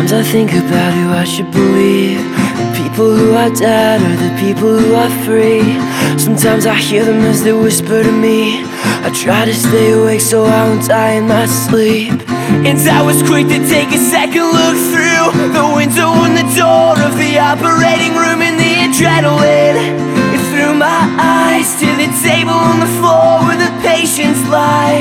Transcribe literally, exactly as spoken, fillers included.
Sometimes I think about who I should believe, the people who are dead or the people who are free. Sometimes I hear them as they whisper to me. I try to stay awake so I won't die in my sleep. And I was quick to take a second look through the window and the door of the operating room, and the adrenaline, it threw my eyes to the table on the floor where the patients lie.